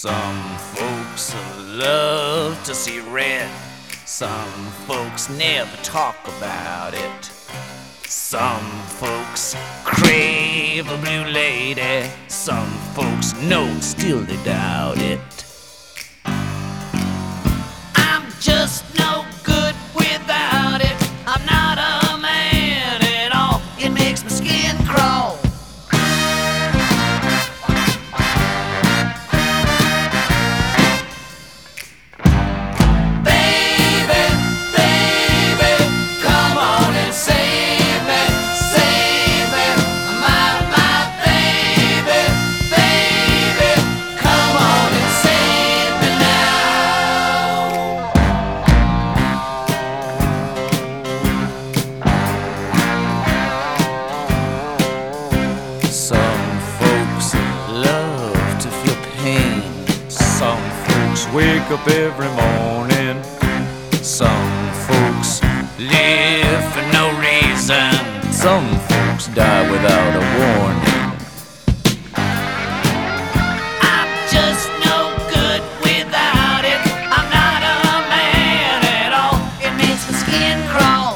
Some folks love to see red. Some folks never talk about it. Some folks crave a blue lady. Some folks know, still they doubt it. I'm just no good without it. I'm not a man at all. It makes my skin crawl. Some folks love to feel pain. Some folks wake up every morning. Some folks live for no reason. Some folks die without a warning. I'm just no good without it. I'm not a man at all. It makes my skin crawl.